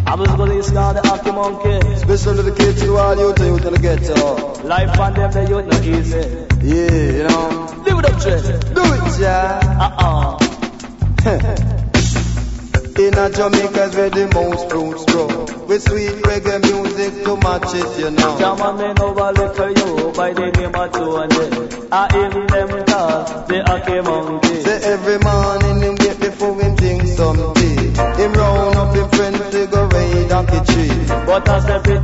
I was gonna use the Aki Monkey. Especially the kids who are you to the ghetto. Life on them, they youth not easy. Yeah, you know. Do it up, Trey. Do it, yeah. In a Jamaica's where the most fruits grow, with sweet reggae music to match it, you know. Jama men over for you by the name of Tony. I hear them call the Aki Monkey. Say every morning him get before him drink some tea. Him round up him friends to go raid Aki tree. But I step in